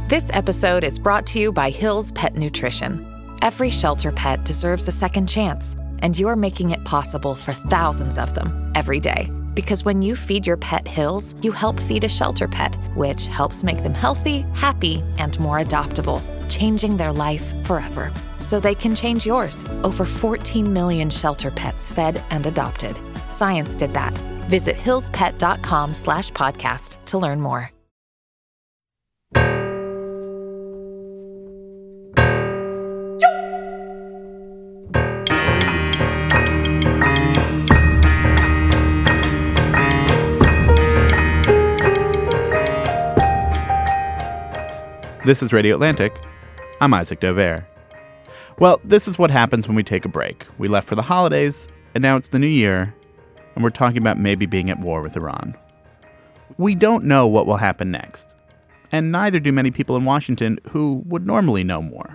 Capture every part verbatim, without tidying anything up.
This episode is brought to you by Hill's Pet Nutrition. Every shelter pet deserves a second chance, and you're making it possible for thousands of them every day. Because when you feed your pet Hill's, you help feed a shelter pet, which helps make them healthy, happy, and more adoptable, changing their life forever. So they can change yours. Over fourteen million shelter pets fed and adopted. Science did that. Visit hillspet.com slash podcast to learn more. This is Radio Atlantic. I'm Isaac Dover. Well, this is what happens when we take a break. We left for the holidays, and now it's the new year, and we're talking about maybe being at war with Iran. We don't know what will happen next, and neither do many people in Washington who would normally know more.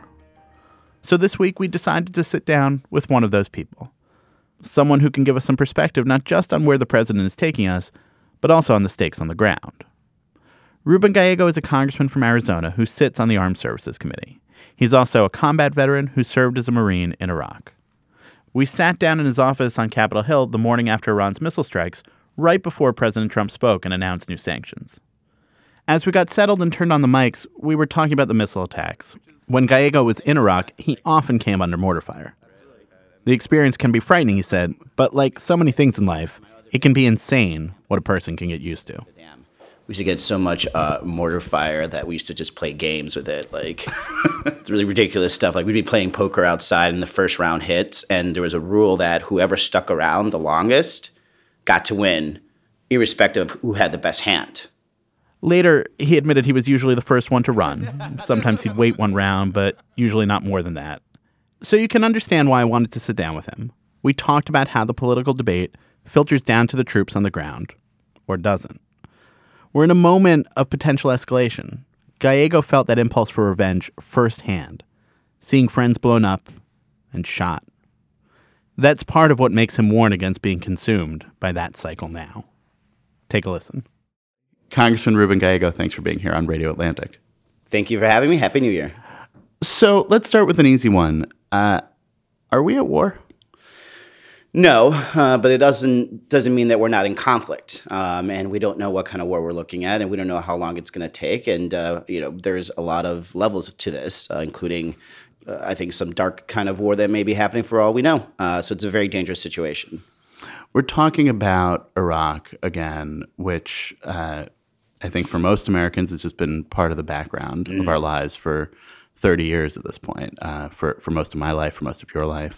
So this week we decided to sit down with one of those people. Someone who can give us some perspective not just on where the president is taking us, but also on the stakes on the ground. Ruben Gallego is a congressman from Arizona who sits on the Armed Services Committee. He's also a combat veteran who served as a Marine in Iraq. We sat down in his office on Capitol Hill the morning after Iran's missile strikes, right before President Trump spoke and announced new sanctions. As we got settled and turned on the mics, we were talking about the missile attacks. When Gallego was in Iraq, he often came under mortar fire. The experience can be frightening, he said, but like so many things in life, it can be insane what a person can get used to. We used to get so much uh, mortar fire that we used to just play games with it. Like, it's really ridiculous stuff. Like, we'd be playing poker outside and the first round hits, and there was a rule that whoever stuck around the longest got to win, irrespective of who had the best hand. Later, he admitted he was usually the first one to run. Sometimes he'd wait one round, but usually not more than that. So you can understand why I wanted to sit down with him. We talked about how the political debate filters down to the troops on the ground, or doesn't. We're in a moment of potential escalation. Gallego felt that impulse for revenge firsthand, seeing friends blown up and shot. That's part of what makes him warn against being consumed by that cycle now. Take a listen. Congressman Ruben Gallego, thanks for being here on Radio Atlantic. Thank you for having me. Happy New Year. So let's start with an easy one. Uh, are we at war? No, uh, but it doesn't doesn't mean that we're not in conflict, um, and we don't know what kind of war we're looking at, and we don't know how long it's going to take. And uh, you know, there's a lot of levels to this, uh, including, uh, I think, some dark kind of war that may be happening for all we know. Uh, so it's a very dangerous situation. We're talking about Iraq again, which uh, I think for most Americans has just been part of the background mm. of our lives for thirty years at this point. Uh, for for most of my life, for most of your life.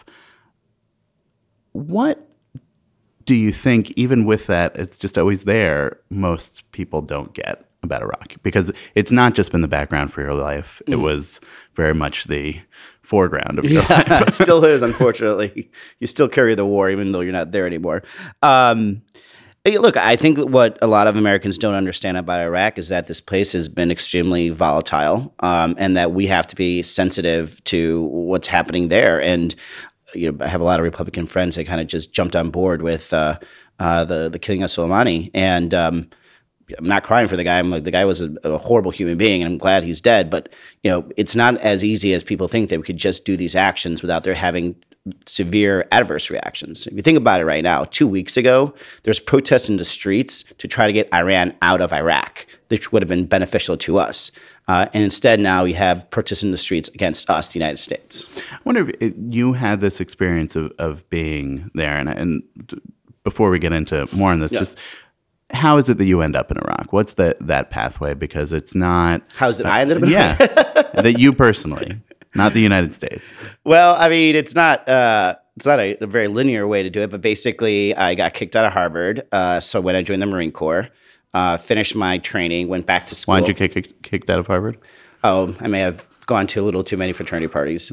What do you think, even with that, it's just always there, most people don't get about Iraq? Because it's not just been the background for your life. Mm. It was very much the foreground of your yeah, life. It still is, unfortunately. You still carry the war, even though you're not there anymore. Um, look, I think what a lot of Americans don't understand about Iraq is that this place has been extremely volatile, um, and that we have to be sensitive to what's happening there. And you know, I have a lot of Republican friends that kind of just jumped on board with uh, uh, the the killing of Soleimani, and um, I'm not crying for the guy. I'm like, the guy was a, a horrible human being, and I'm glad he's dead. But you know, it's not as easy as people think that we could just do these actions without there having severe adverse reactions. If you think about it right now, two weeks ago, there's protests in the streets to try to get Iran out of Iraq, which would have been beneficial to us. Uh, and instead now you have protests in the streets against us, the United States. I wonder if it, you had this experience of, of being there. And, and before we get into more on this, yeah. just how is it that you end up in Iraq? What's the, that pathway? Because it's not... How is it uh, I ended up in Iraq? Yeah, that you personally, not the United States. Well, I mean, it's not... Uh, It's not a, a very linear way to do it, but basically I got kicked out of Harvard. Uh, so when I joined the Marine Corps, uh, finished my training, went back to school. Why did you get kick, kicked out of Harvard? Oh, I may have gone to a little too many fraternity parties.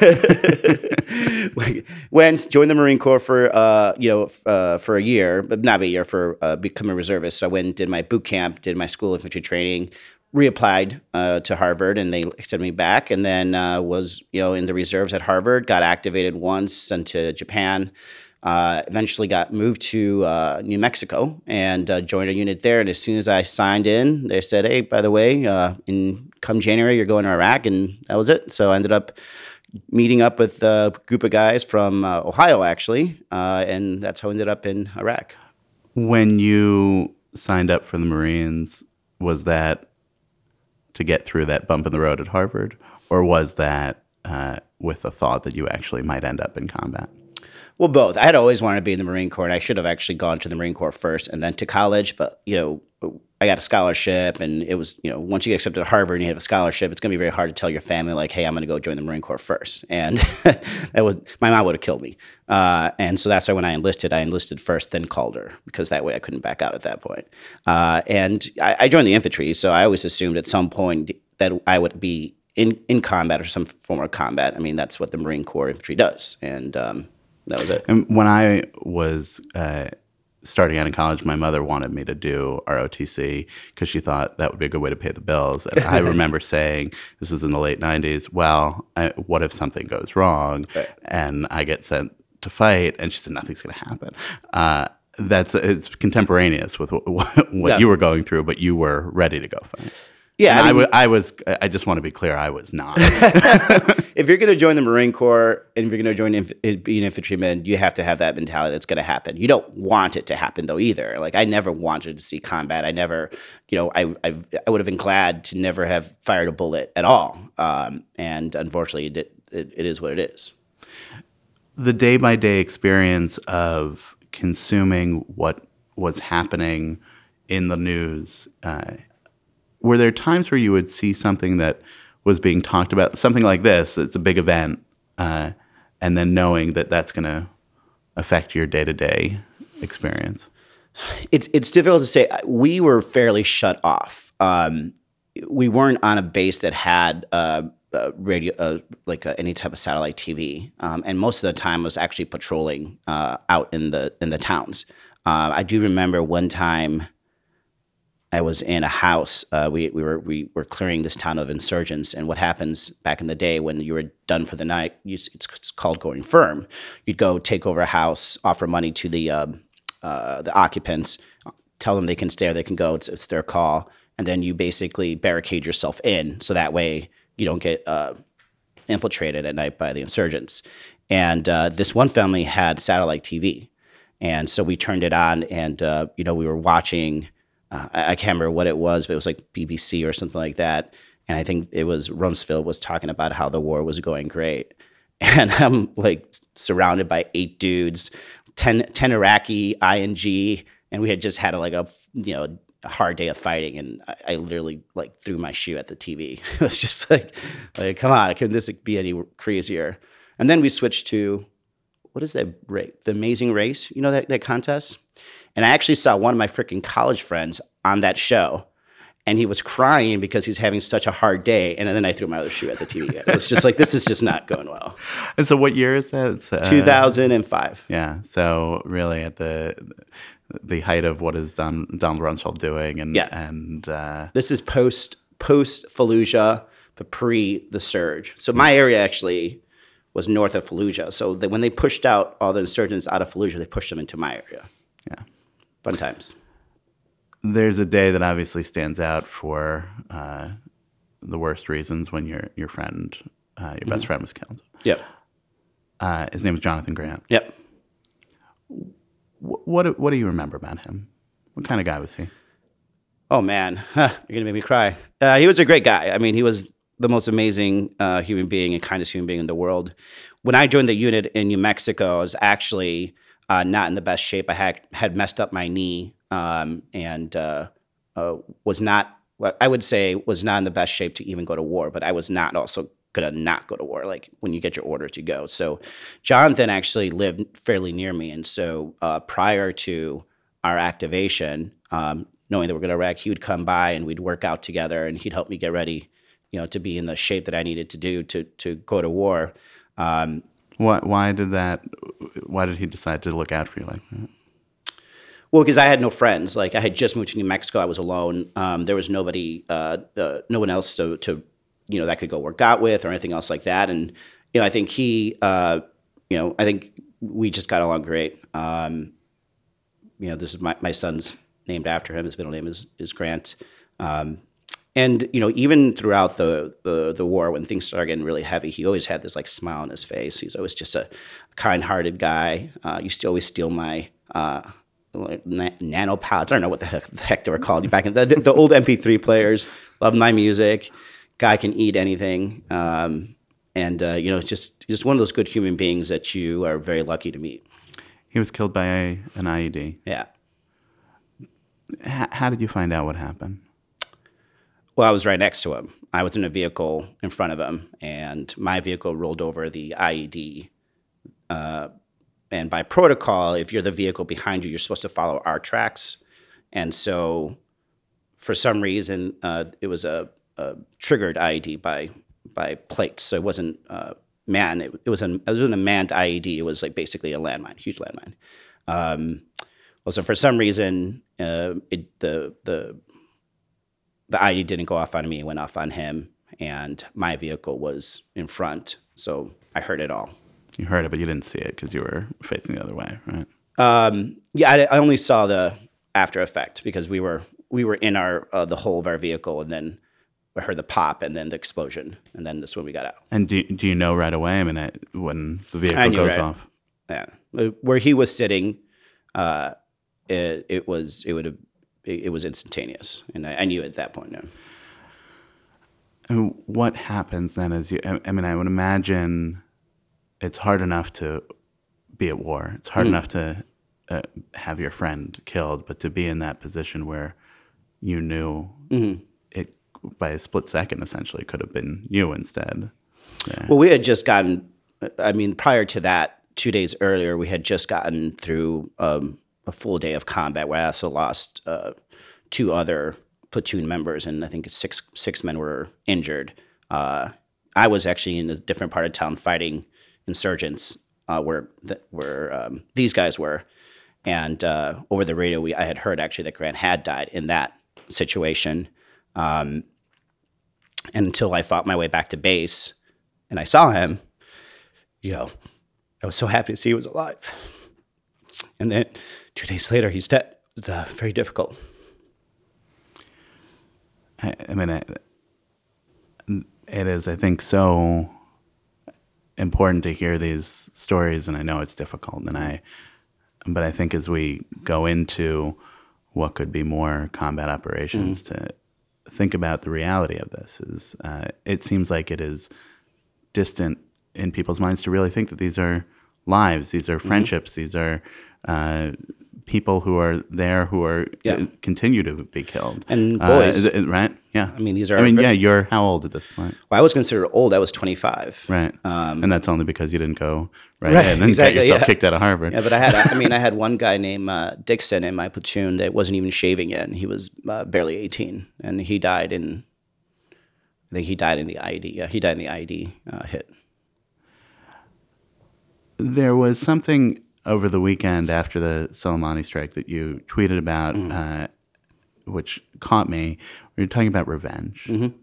Went, joined the Marine Corps for, uh, you know, uh, for a year, but not a year, for uh, becoming a reservist. So I went and did my boot camp, did my school infantry training, reapplied uh, to Harvard, and they extended me back, and then uh, was, you know, in the reserves at Harvard, got activated once, sent to Japan, uh, eventually got moved to uh, New Mexico and uh, joined a unit there. And as soon as I signed in, they said, hey, by the way, uh, in come January, you're going to Iraq, and that was it. So I ended up meeting up with a group of guys from uh, Ohio, actually, uh, and that's how I ended up in Iraq. When you signed up for the Marines, was that to get through that bump in the road at Harvard, or was that uh, with the thought that you actually might end up in combat? Well, both. I had always wanted to be in the Marine Corps, and I should have actually gone to the Marine Corps first and then to college. But, you know, I got a scholarship, and it was, you know, once you get accepted to Harvard and you have a scholarship, it's going to be very hard to tell your family, like, hey, I'm going to go join the Marine Corps first. And that would, my mom would have killed me. Uh, and so that's why when I enlisted, I enlisted first, then Calder, because that way I couldn't back out at that point. Uh, and I, I joined the infantry, so I always assumed at some point that I would be in, in combat or some form of combat. I mean, that's what the Marine Corps infantry does. And um, that was it. And when I was uh, starting out in college, my mother wanted me to do R O T C because she thought that would be a good way to pay the bills. And I remember saying, this was in the late nineties, well, I, what if something goes wrong right. and I get sent to fight? And she said, nothing's going to happen. Uh, that's it's contemporaneous with what, what yeah. you were going through, but you were ready to go fight. Yeah, I, I, mean, I, w- I was. I just want to be clear. I was not. If you're going to join the Marine Corps and if you're going to join inf- being an infantryman, you have to have that mentality that's going to happen. You don't want it to happen though either. Like I never wanted to see combat. I never, you know, I I, I would have been glad to never have fired a bullet at all. Um, and unfortunately, it, it it is what it is. The day by day experience of consuming what was happening in the news. Uh, Were there times where you would see something that was being talked about, something like this, it's a big event, uh, and then knowing that that's going to affect your day-to-day experience? It's it's difficult to say. We were fairly shut off. Um, we weren't on a base that had uh, uh, radio, uh, like uh, any type of satellite T V, um, and most of the time was actually patrolling uh, out in the in the towns. Uh, I do remember one time. I was in a house. Uh, we we were we were clearing this town of insurgents, and what happens back in the day when you were done for the night? You, it's, it's called going firm. You'd go take over a house, offer money to the um, uh, the occupants, tell them they can stay or they can go. It's, it's their call, and then you basically barricade yourself in, so that way you don't get uh, infiltrated at night by the insurgents. And uh, this one family had satellite T V, and so we turned it on, and uh, you know we were watching. Uh, I can't remember what it was, but it was like B B C or something like that. And I think it was Rumsfeld was talking about how the war was going great. And I'm like surrounded by eight dudes, ten, ten Iraqi I N G, and we had just had a, like a, you know, a hard day of fighting. And I, I literally like threw my shoe at the T V. It was just like, like, come on, can this be any crazier? And then we switched to, what is that race? The Amazing Race, you know, that, that contest? And I actually saw one of my freaking college friends on that show, and he was crying because he's having such a hard day. And then I threw my other shoe at the T V. It was just like, this is just not going well. And so what year is that? It's, uh, two thousand five. Yeah. So really at the the height of what is Don, Donald Rumsfeld doing. And, yeah. and uh, this is post, post Fallujah, but pre the surge. So my area actually was north of Fallujah. So that when they pushed out all the insurgents out of Fallujah, they pushed them into my area. Yeah. Fun times. There's a day that obviously stands out for uh, the worst reasons when your your friend, uh, your mm-hmm. best friend was killed. Yep. Uh, his name was Jonathan Grant. Yep. What, what what do you remember about him? What kind of guy was he? Oh man, huh, you're gonna make me cry. Uh, he was a great guy. I mean, he was the most amazing uh, human being and kindest human being in the world. When I joined the unit in New Mexico, I was actually uh, not in the best shape. I had had messed up my knee. Um, and uh, uh, was not, I would say, was not in the best shape to even go to war, but I was not also going to not go to war, like when you get your order to go. So Jonathan actually lived fairly near me. And so uh, prior to our activation, um, knowing that we're going to Iraq, he would come by and we'd work out together and he'd help me get ready, you know, to be in the shape that I needed to do to to go to war. Um, why, why did that, why did he decide to look out for you like that? Well, because I had no friends. Like I had just moved to New Mexico, I was alone. Um, there was nobody, uh, uh, no one else to, to, you know, that could go work out with or anything else like that. And you know, I think he, uh, you know, I think we just got along great. Um, you know, this is my my son's named after him. His middle name is is Grant. Um, And, you know, even throughout the, the the war, when things started getting really heavy, he always had this like smile on his face. He's always just a kind-hearted guy. Uh, used to always steal my uh, na- nano pods. I don't know what the heck, the heck they were called back in the, the old M P three players. Loved my music. Guy can eat anything. Um, and, uh, you know, just just one of those good human beings that you are very lucky to meet. He was killed by a, an I E D. Yeah. H- how did you find out what happened? Well, I was right next to him. I was in a vehicle in front of him, and my vehicle rolled over the I E D. Uh, and by protocol, if you're the vehicle behind you, you're supposed to follow our tracks. And so, for some reason, uh, it was a, a triggered I E D by by plates. So it wasn't uh, manned. It, it was an it wasn't a manned I E D. It was like basically a landmine, huge landmine. Um, well, so for some reason, uh, it, the the The I E D didn't go off on me, it went off on him, and my vehicle was in front, so I heard it all. You heard it, but you didn't see it because you were facing the other way, right? Um, yeah, I, I only saw the after effect because we were we were in our uh, the hull of our vehicle, and then I heard the pop, and then the explosion, and then that's when we got out. And do do you know right away? I mean, it, when the I vehicle knew goes right- off, Yeah, where he was sitting, uh, it, it was it would have it, it was instantaneous, and I, I knew at that point. No. and what happens then? As you, I, I mean, I would imagine it's hard enough to be at war. It's hard Mm. enough to uh, have your friend killed, but to be in that position where you knew Mm-hmm. it by a split second, essentially, could have been you instead. Yeah. Well, we had just gotten, I mean, prior to that, two days earlier, we had just gotten through um, a full day of combat where I also lost uh, two other platoon members, and I think six six men were injured. Uh, I was actually in a different part of town fighting insurgents uh, where th- where um, these guys were. And uh, over the radio, we I had heard actually that Grant had died in that situation. Um, and until I fought my way back to base and I saw him, you know, I was so happy to see he was alive. And then two days later, he's dead. It's uh, very difficult. I, I mean, it, it is, I think, so important to hear these stories, and I know it's difficult, and I, but I think as we go into what could be more combat operations, mm-hmm. to think about the reality of this is, uh, it seems like it is distant in people's minds to really think that these are lives, these are friendships, mm-hmm. these are uh, people who are there who are yeah. uh, continue to be killed. And boys. Uh, it, right? Yeah. I mean, these are... I mean, very, yeah, you're how old at this point? Well, I was considered old. I was twenty-five. Right. Um, and that's only because you didn't go right, right in and exactly, get yourself yeah. kicked out of Harvard. Yeah, but I had, I mean, I had one guy named uh, Dixon in my platoon that wasn't even shaving yet, and he was uh, barely eighteen, and he died in, I think he died in the I E D. Yeah, he died in the I E D uh, hit. There was something over the weekend after the Soleimani strike that you tweeted about, mm-hmm. uh, which caught me. We were talking about revenge. Mm-hmm.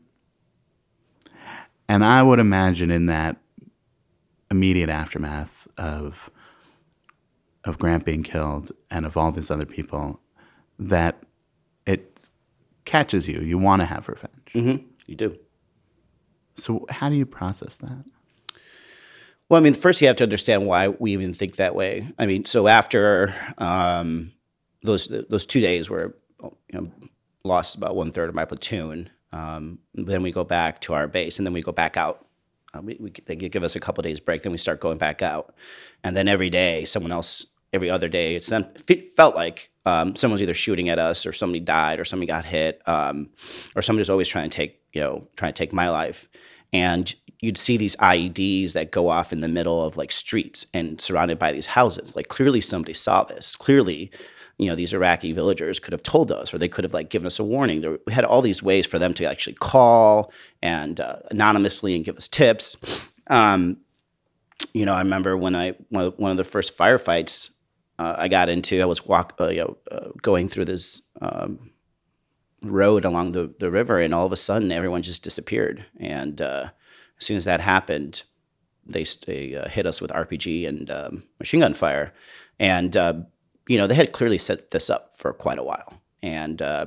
And I would imagine in that immediate aftermath of of Grant being killed and of all these other people, that it catches you. You want to have revenge. Mm-hmm. You do. So how do you process that? Well, I mean, first you have to understand why we even think that way. I mean, so after um, those those two days where you know lost about one third of my platoon, um, then we go back to our base, and then we go back out. Uh, we, we they give us a couple of days break, then we start going back out, and then every day someone else. Every other day, it's then, it felt like um, someone was either shooting at us, or somebody died, or somebody got hit, um, or somebody was always trying to take you know trying to take my life, and you'd see these I E Ds that go off in the middle of like streets and surrounded by these houses. Like clearly somebody saw this. Clearly, you know, these Iraqi villagers could have told us, or they could have like given us a warning. There, we had all these ways for them to actually call and uh, anonymously and give us tips. Um, you know, I remember when I one of, one of the first firefights uh, I got into, I was walk uh, you know uh, going through this um, road along the the river, and all of a sudden everyone just disappeared. And uh, as soon as that happened, they, they uh, hit us with R P G and um, machine gun fire. And, uh, you know, they had clearly set this up for quite a while. And, uh,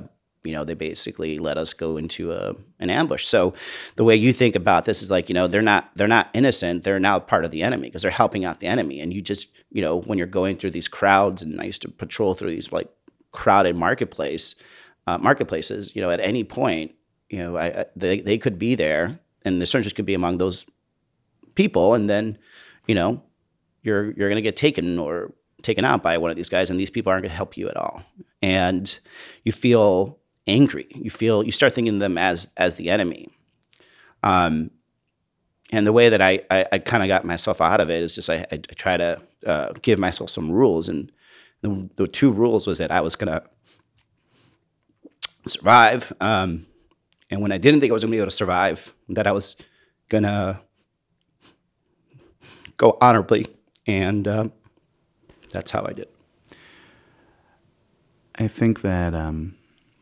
you know, they basically let us go into a, an ambush. So the way you think about this is like, you know, they're not they're not innocent. They're now part of the enemy because they're helping out the enemy. And you just, you know, when you're going through these crowds, and I used to patrol through these like crowded marketplace uh, marketplaces, you know, at any point, you know, I, I, they they could be there, and the soldiers could be among those people, and then, you know, you're you're going to get taken or taken out by one of these guys, and these people aren't going to help you at all, and you feel angry. You feel you start thinking of them as as the enemy. Um, and the way that I I, I kind of got myself out of it is just I, I, I try to uh, give myself some rules, and the, the two rules was that I was gonna survive, um, and when I didn't think I was gonna be able to survive, that I was gonna go honorably, and uh, that's how I did. I think that um,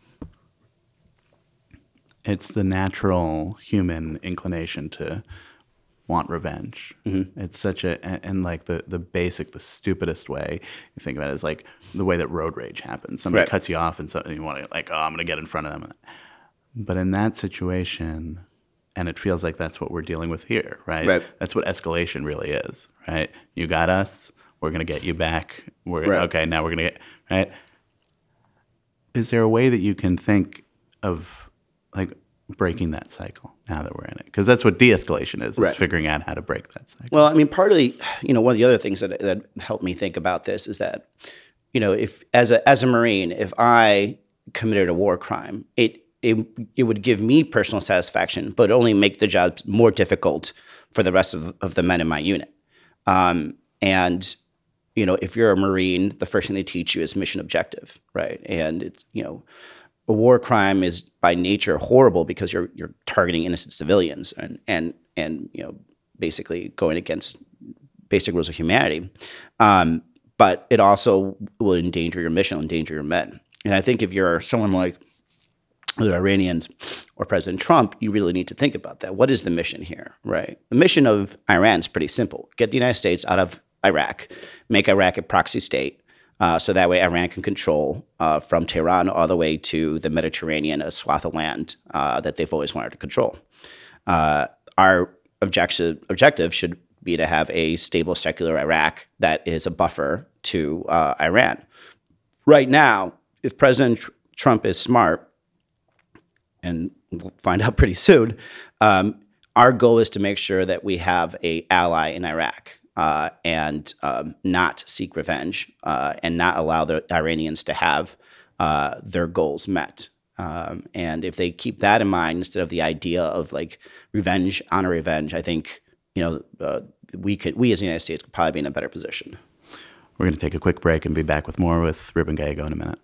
it's the natural human inclination to want revenge. Mm-hmm. It's such a, and, and like the, the basic, the stupidest way you think about it is like the way that road rage happens. Somebody Right. cuts you off and, so, and you want to like, oh, I'm going to get in front of them. But in that situation, and it feels like that's what we're dealing with here, right? Right. That's what escalation really is, right? You got us, we're going to get you back. We're Right. okay, now we're going to get, right? Is there a way that you can think of like breaking that cycle now that we're in it? Because that's what de-escalation is, is Right. figuring out how to break that cycle. Well, I mean, partly, you know, one of the other things that that helped me think about this is that, you know, if as a as a Marine, if I committed a war crime, it it it would give me personal satisfaction, but only make the job more difficult for the rest of, of the men in my unit. Um, and you know, if you're a Marine, the first thing they teach you is mission objective, right? And it's, you know, a war crime is by nature horrible because you're you're targeting innocent civilians and and and you know, basically going against basic rules of humanity. Um, but it also will endanger your mission, will endanger your men. And I think if you're someone like the Iranians or President Trump, you really need to think about that. What is the mission here, right? The mission of Iran is pretty simple: get the United States out of Iraq, make Iraq a proxy state, uh, so that way Iran can control uh, from Tehran all the way to the Mediterranean, a swath of land uh, that they've always wanted to control. Uh, our objective objective should be to have a stable, secular Iraq that is a buffer to uh, Iran. Right now, if President Tr- Trump is smart, and we'll find out pretty soon, um, our goal is to make sure that we have a ally in Iraq. Uh, and um, not seek revenge uh, and not allow the Iranians to have uh, their goals met. Um, and if they keep that in mind instead of the idea of like revenge, honor revenge, I think, you know, uh, we could, we as the United States could probably be in a better position. We're going to take a quick break and be back with more with Ruben Gallego in a minute.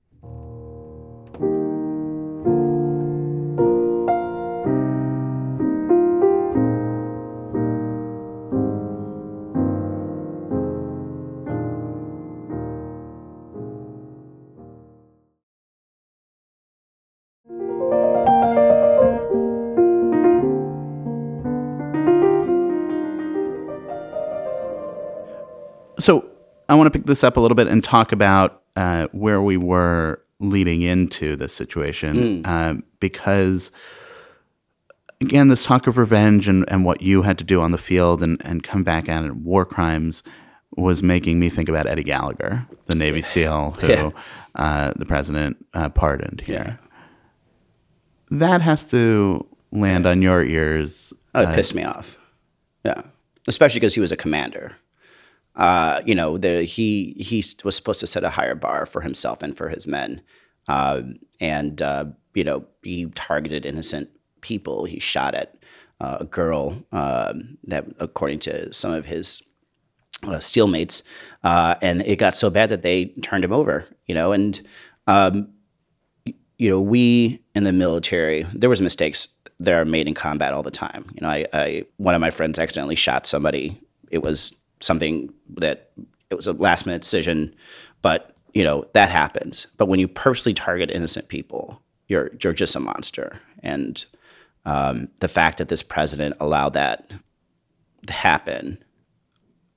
So I want to pick this up a little bit and talk about uh, where we were leading into this situation, mm. uh, because, again, this talk of revenge and, and what you had to do on the field and, and come back at it, war crimes, was making me think about Eddie Gallagher, the Navy SEAL who yeah. uh, the president uh, pardoned here. Yeah. That has to land on your ears. Oh, it uh, pissed me off. Yeah, especially because he was a commander. Uh, you know, the, he he was supposed to set a higher bar for himself and for his men, uh, and uh, you know, he targeted innocent people. He shot at uh, a girl uh, that, according to some of his uh, SEAL mates, uh, and it got so bad that they turned him over. You know, and um, you know, we in the military, there was mistakes that are made in combat all the time. You know, I, I one of my friends accidentally shot somebody. It was something that it was a last minute decision, but you know, that happens. But when you purposely target innocent people, you're you're just a monster. And um, the fact that this president allowed that to happen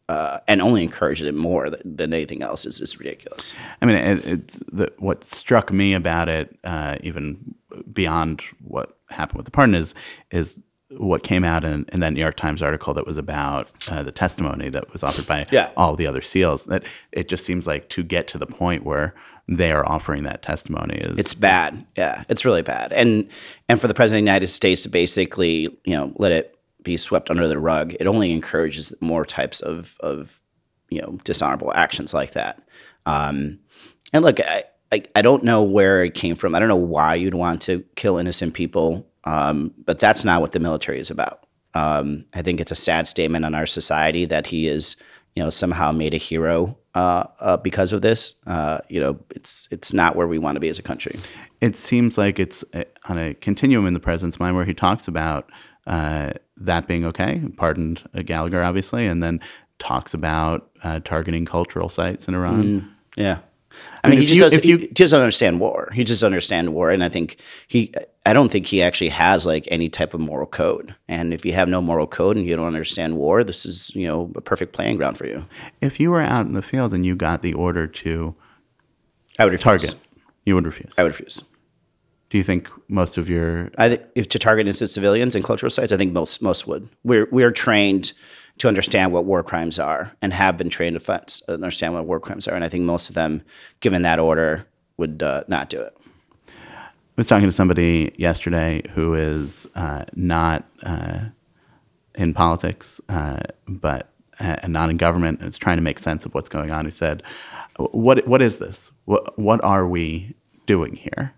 uh, and only encourages it more than, than anything else is is ridiculous. I mean, it, it's the, what struck me about it, uh, even beyond what happened with the pardon, is is what came out in, in that New York Times article that was about uh, the testimony that was offered by yeah. all the other SEALs. That it just seems like to get to the point where they are offering that testimony is it's bad. Yeah, it's really bad. And and for the president of the United States to basically, you know, let it be swept under the rug, it only encourages more types of of you know dishonorable actions like that. Um, and look, I, I I don't know where it came from. I don't know why you'd want to kill innocent people. Um, but that's not what the military is about. Um, I think it's a sad statement on our society that he is, you know, somehow made a hero uh, uh, because of this. Uh, you know, it's it's not where we want to be as a country. It seems like it's on a continuum in the president's mind where he talks about uh, that being okay, pardoned Gallagher, obviously, and then talks about uh, targeting cultural sites in Iran. Mm, yeah. I I mean, mean, if he just you- doesn't. if you- He just doesn't understand war. He just understands war, and I think he. I don't think he actually has like any type of moral code. And if you have no moral code and you don't understand war, this is you know a perfect playing ground for you. If you were out in the field and you got the order to I would refuse. target, you would refuse. I would refuse. Do you think most of your I think if to target innocent civilians and cultural sites, I think most most would. We're we're trained to understand what war crimes are and have been trained to f- understand what war crimes are, and I think most of them, given that order, would uh, not do it. I was talking to somebody yesterday who is uh, not uh, in politics, uh, but uh, and not in government, and is trying to make sense of what's going on. Who said, "What what is this? What what are we doing here?"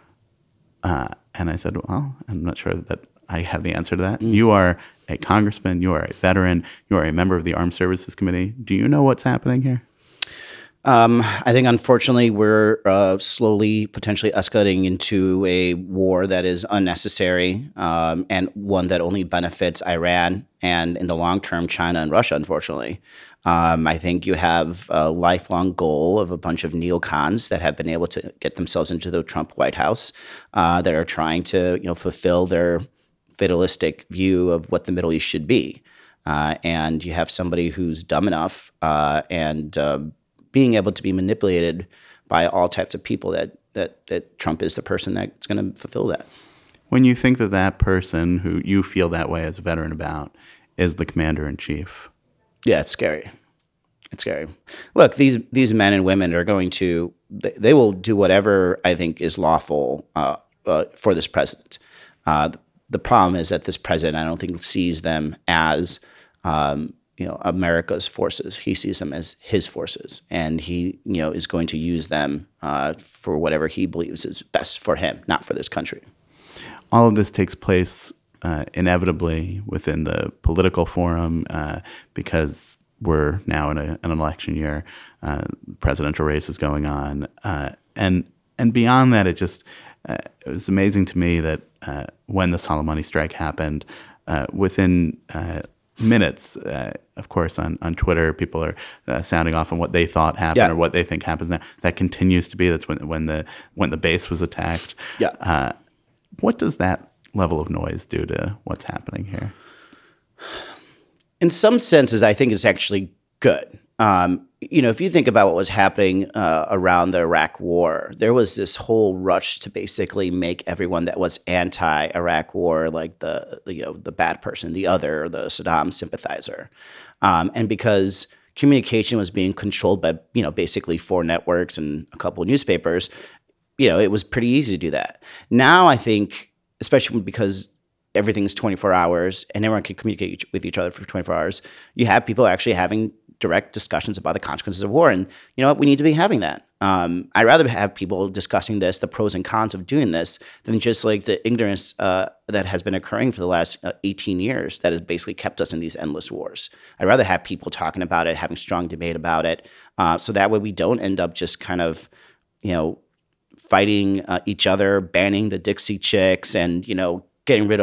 Uh, and I said, "Well, I'm not sure that I have the answer to that. Mm. You are a congressman. You are a veteran. You are a member of the Armed Services Committee. Do you know what's happening here?" Um, I think, unfortunately, we're uh, slowly potentially escalating into a war that is unnecessary um, and one that only benefits Iran and, in the long term, China and Russia, unfortunately. Um, I think you have a lifelong goal of a bunch of neocons that have been able to get themselves into the Trump White House uh, that are trying to you know, fulfill their fatalistic view of what the Middle East should be. Uh, and you have somebody who's dumb enough uh, and uh, being able to be manipulated by all types of people that that that Trump is the person that's going to fulfill that. When you think that that person who you feel that way as a veteran about is the commander-in-chief. Yeah, it's scary. It's scary. Look, these these men and women are going to, they, they will do whatever I think is lawful uh, uh, for this president. Uh, the problem is that this president, I don't think, sees them as um, you know, America's forces. He sees them as his forces, and he, you know, is going to use them uh, for whatever he believes is best for him, not for this country. All of this takes place uh, inevitably within the political forum uh, because we're now in a, an election year. Uh, presidential race is going on, uh, and and beyond that, it just uh, it was amazing to me that uh, when the Soleimani strike happened, uh, within uh, minutes, uh, of course, on, on Twitter, people are uh, sounding off on what they thought happened yeah. or what they think happens now. That continues to be. That's when when the when the base was attacked. Yeah. Uh, what does that level of noise do to what's happening here? In some senses, I think it's actually good. Um, you know, if you think about what was happening uh, around the Iraq War, there was this whole rush to basically make everyone that was anti-Iraq war like the, the you know the bad person, the other, the Saddam sympathizer, um, and because communication was being controlled by you know basically four networks and a couple of newspapers, you know, it was pretty easy to do that. Now I think, especially because everything's twenty-four hours and everyone can communicate with each other for twenty-four hours, you have people actually having direct discussions about the consequences of war. And you know what? We need to be having that. Um, I'd rather have people discussing this, the pros and cons of doing this, than just like the ignorance uh, that has been occurring for the last uh, eighteen years that has basically kept us in these endless wars. I'd rather have people talking about it, having strong debate about it, uh, so that way we don't end up just kind of, you know, fighting uh, each other, banning the Dixie Chicks, and, you know, getting rid of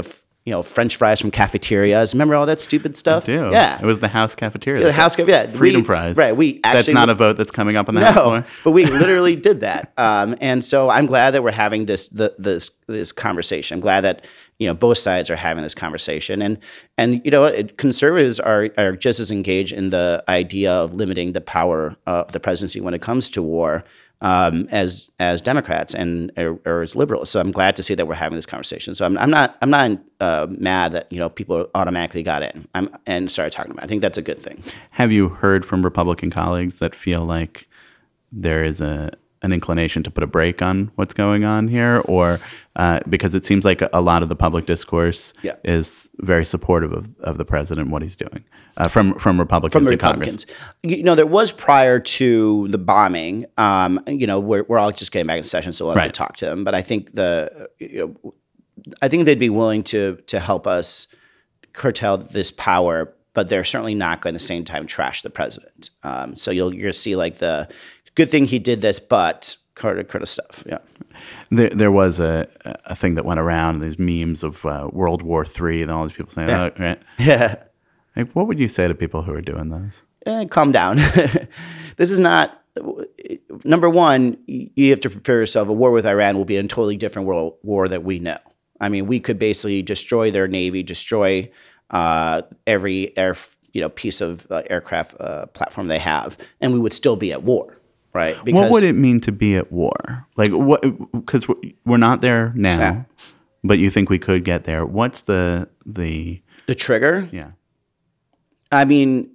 you know, French fries from cafeterias. Remember all that stupid stuff? I do. Yeah. It was the house cafeteria. Yeah, the house cafeteria. Yeah. Freedom we, fries. Right. We actually. That's not a vote that's coming up on the no, House floor. But we literally did that. Um, and so I'm glad that we're having this the, this this conversation. I'm glad that, you know, both sides are having this conversation. And, and you know, it, conservatives are, are just as engaged in the idea of limiting the power of the presidency when it comes to war um, as as Democrats and or, or as liberals. So I'm glad to see that we're having this conversation. So I'm, I'm not I'm not uh, mad that, you know, people automatically got in I'm, and started talking about it. I think that's a good thing. Have you heard from Republican colleagues that feel like there is a an inclination to put a brake on what's going on here, or uh, because it seems like a lot of the public discourse yeah. is very supportive of, of the president and what he's doing uh, from from Republicans from the in Republicans. Congress. You know, there was prior to the bombing. Um, you know, we're we're all just getting back in session, so we'll have Right. to talk to them. But I think the you know, I think they'd be willing to to help us curtail this power, but they're certainly not going to at the same time trash the president. Um, so you'll you're gonna see like the good thing he did this, but Carter Curtis stuff. Yeah. There, there was a, a thing that went around, these memes of uh, World War Three, and all these people saying, Yeah. oh, right? Yeah. Like, what would you say to people who are doing those? Eh, calm down. This is not number one. You have to prepare yourself. A war with Iran will be a totally different world war that we know. I mean, we could basically destroy their navy, destroy uh, every air, you know, piece of uh, aircraft uh, platform they have, and we would still be at war, right? Because, what would it mean to be at war? Like, what? Because we're not there now, Yeah. but you think we could get there. What's the the the trigger? yeah? I mean,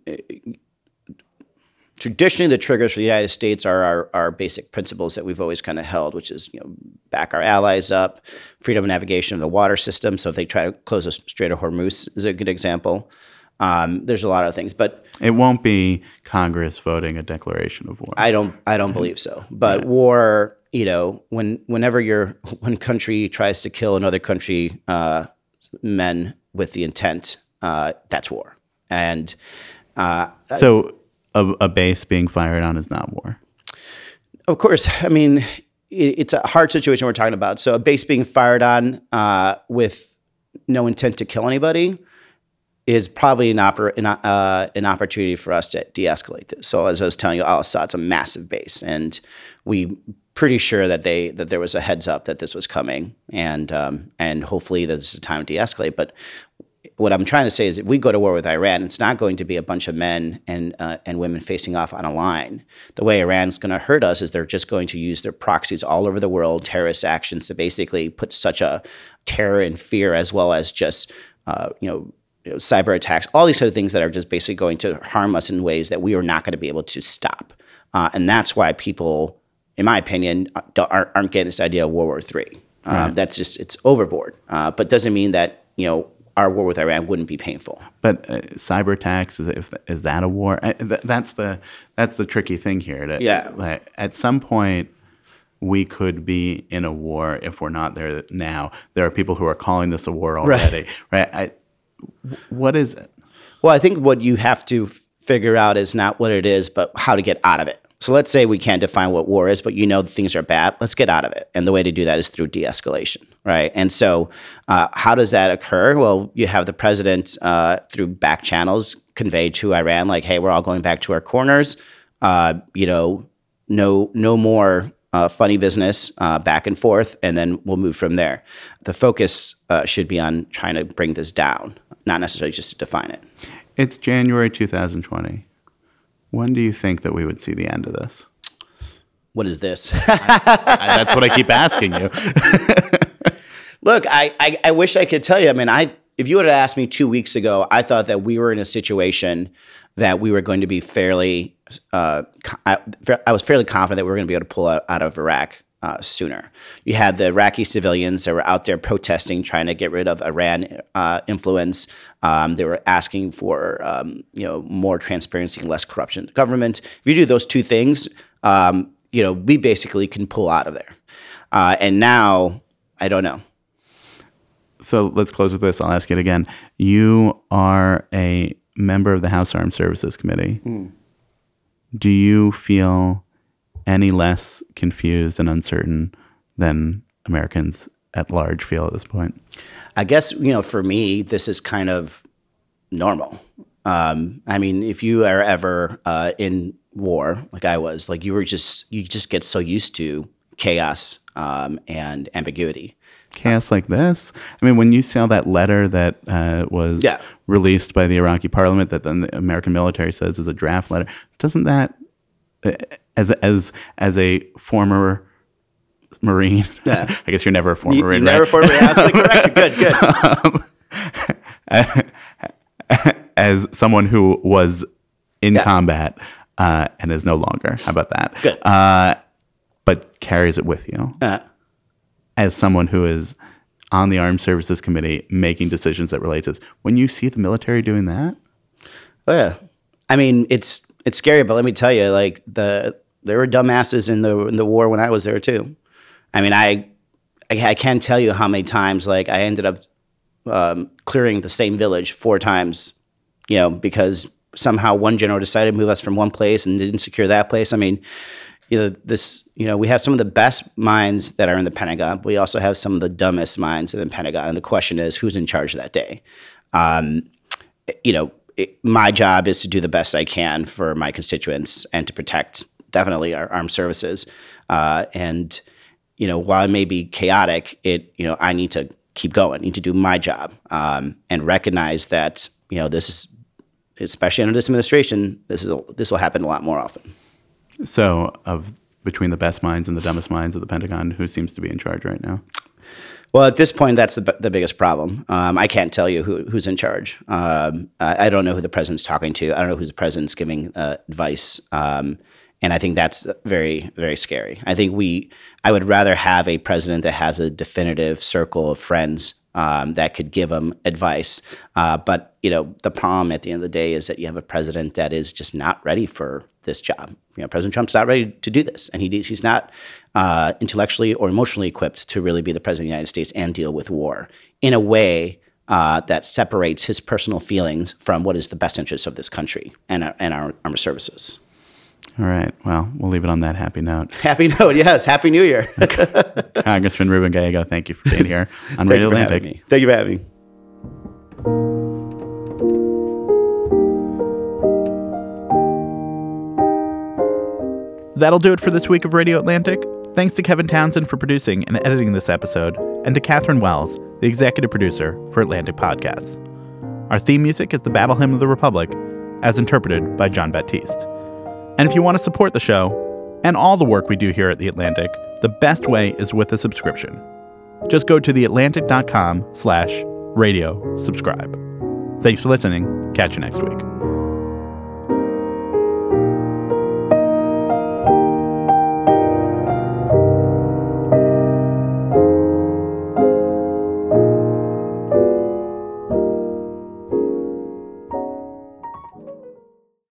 traditionally, the triggers for the United States are our, our basic principles that we've always kind of held, which is, you know, back our allies up, freedom of navigation of the water system. So if they try to close the Strait of Hormuz is a good example. Um, there's a lot of things, but It won't be Congress voting a declaration of war. I don't I don't believe so. But war, you know, when whenever your one country tries to kill another country uh, men with the intent, uh, that's war. And uh, so a, a base being fired on is not war. of course, I mean, it, it's a hard situation we're talking about. So a base being fired on uh, with no intent to kill anybody is probably an, oper- an, uh, an opportunity for us to de-escalate this. So as I was telling you, Al-Assad's a massive base, and we pretty sure that they that there was a heads up that this was coming, and um, and hopefully this is a time to de-escalate. But what I'm trying to say is, if we go to war with Iran, it's not going to be a bunch of men and uh, and women facing off on a line. The way Iran's going to hurt us is they're just going to use their proxies all over the world, terrorist actions, to basically put such a terror and fear, as well as just uh, you know. You know, cyber attacks, all these other things that are just basically going to harm us in ways that we are not going to be able to stop. Uh, and that's why people, in my opinion, don't, aren't, aren't getting this idea of World War Three. Um, Right. That's just, it's overboard. Uh, but doesn't mean that, you know, our war with Iran wouldn't be painful. But uh, cyber attacks is if is that a war? Uh, th- that's the that's the tricky thing here. To, Yeah. like, at some point, we could be in a war if we're not there now. There are people who are calling this a war already. Right? I, what is it? Well, I think what you have to f- figure out is not what it is, but how to get out of it. So let's say we can't define what war is, but you know things are bad. Let's get out of it. And the way to do that is through de-escalation, right? And so uh, how does that occur? Well, you have the president uh, through back channels convey to Iran, like, hey, we're all going back to our corners. Uh, you know, no, no more uh, funny business uh, back and forth, and then we'll move from there. The focus uh, should be on trying to bring this down, not necessarily just to define it. It's January two thousand twenty. When do you think that we would see the end of this? What is this? I, that's what I keep asking you. Look, I, I, I wish I could tell you. I mean, I if you would have asked me two weeks ago, I thought that we were in a situation that we were going to be fairly uh, – I, I was fairly confident that we were going to be able to pull out, out of Iraq uh, sooner. You had the Iraqi civilians that were out there protesting, trying to get rid of Iran uh, influence. Um, they were asking for um, you know more transparency and less corruption in the government. If you do those two things, um, you know we basically can pull out of there. Uh, and now, I don't know. So let's close with this. I'll ask it again. You are a member of the House Armed Services Committee. Mm. Do you feel any less confused and uncertain than Americans at large feel at this point? I guess, you know, for me, this is kind of normal. Um, I mean, if you are ever uh, in war, like I was, like you were just, you just get so used to chaos um, and ambiguity. Chaos like this? I mean, when you saw that letter that uh, was Yeah. released by the Iraqi parliament that then the American military says is a draft letter, doesn't that, uh, as as as a former Marine, Yeah. I guess you're never a former You, Marine, you never right? formed Marine. I was going to correct you. Good, good. Um, as someone who was in Yeah. combat uh, and is no longer. How about that? Good. Uh, but carries it with you. Uh, As someone who is on the Armed Services Committee making decisions that relate to this, when you see the military doing that, oh yeah, I mean it's it's scary, but let me tell you, like the there were dumbasses in the in the war when I was there too. I mean, I I, I can't tell you how many times like I ended up um, clearing the same village four times, you know, because somehow one general decided to move us from one place and didn't secure that place. I mean. You know, this, you know, we have some of the best minds that are in the Pentagon, but we also have some of the dumbest minds in the Pentagon. And the question is, who's in charge that day? Um, you know, it, my job is to do the best I can for my constituents and to protect definitely our armed services. Uh, and, you know, while it may be chaotic, it, you know, I need to keep going, need to do my job um, and recognize that, you know, this is, especially under this administration, this is this will happen a lot more often. so of between the best minds and the dumbest minds of the Pentagon, who seems to be in charge right now? Well, at this point, that's the, the biggest problem. Um, I can't tell you who, who's in charge. Um, I, I don't know who the president's talking to. I don't know who the president's giving uh, advice. Um, and I think that's very, very scary. I think we, I would rather have a president that has a definitive circle of friends um, that could give him advice. Uh, but, you know, the problem at the end of the day is that you have a president that is just not ready for this job. You know, President Trump's not ready to do this, and he he's not uh, intellectually or emotionally equipped to really be the president of the United States and deal with war in a way uh, that separates his personal feelings from what is the best interest of this country and our, and our armed services. All right. Well, we'll leave it on that happy note. Happy note, yes. Happy New Year. Congressman Ruben Gallego, thank you for being here on Thank Radio you for Atlantic. having me. Thank you for having me. That'll do it for this week of Radio Atlantic. Thanks to Kevin Townsend for producing and editing this episode, and to Catherine Wells, the executive producer for Atlantic Podcasts. Our theme music is the Battle Hymn of the Republic, as interpreted by John Baptiste. And if you want to support the show and all the work we do here at The Atlantic, the best way is with a subscription. Just go to theatlantic.com slash radio subscribe. Thanks for listening. Catch you next week.